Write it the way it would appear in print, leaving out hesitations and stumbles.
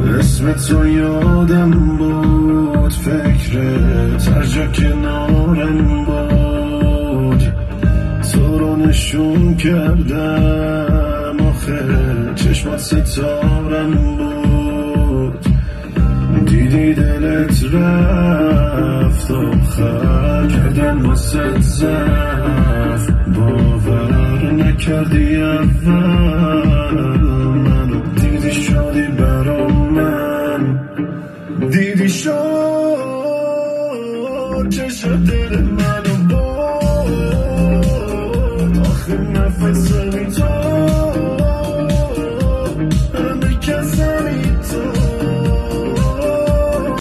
اسم تو یادم بود، فکرت هر جا کنارم بود. تو رو نشون کردم آخه چشمات ستارم بود. دیدی دلت رفت آخر کردن واسه زفت. باور نکردی اول منو، دیدی شدی برا من، دیدی شد چشم دل منو بود. آخه نفس بی تو